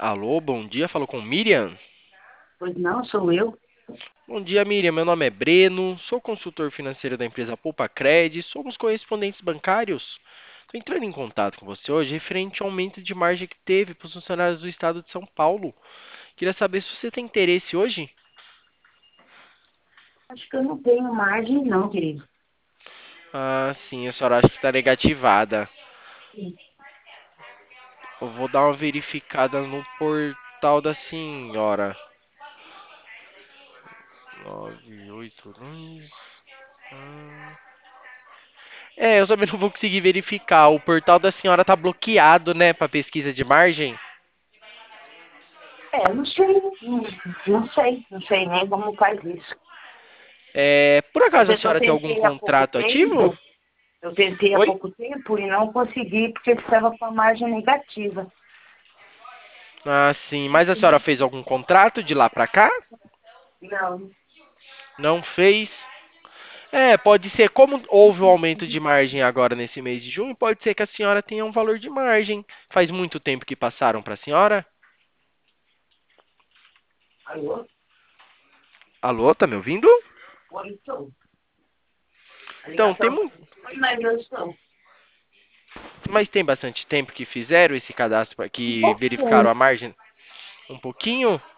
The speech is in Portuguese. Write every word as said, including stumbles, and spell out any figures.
Alô, bom dia, falo com Miriam. Pois não, sou eu. Bom dia, Miriam. Meu nome é Breno, sou consultor financeiro da empresa Poupa Cred, somos correspondentes bancários. Estou entrando em contato com você hoje referente ao aumento de margem que teve para os funcionários do estado de São Paulo. Queria saber se você tem interesse hoje. Acho que eu não tenho margem, não, querido. Ah, sim, a senhora acha que está negativada. Sim. Eu vou dar uma verificada no portal da senhora. nove oito dois. É, eu também não vou conseguir verificar. O portal da senhora tá bloqueado, né, para pesquisa de margem. É, não sei, não, não sei, não sei nem como faz isso. É, por Às acaso a vezes eu senhora tem algum tentei há pouco contrato ativo? tempo, eu tentei há Oi? pouco tempo e não consegui porque estava com a margem negativa. Ah, sim. Mas a senhora fez algum contrato de lá pra cá? Não. Não fez? É, pode ser. Como houve um aumento de margem agora nesse mês de junho, pode ser que a senhora tenha um valor de margem. Faz muito tempo que passaram para a senhora? Alô? Alô, tá me ouvindo? Oi, estou. A Então, tem ligação muito. foi, mas eu estou. Mas tem bastante tempo que fizeram esse cadastro, pra- Um que verificaram pouquinho. a margem um pouquinho?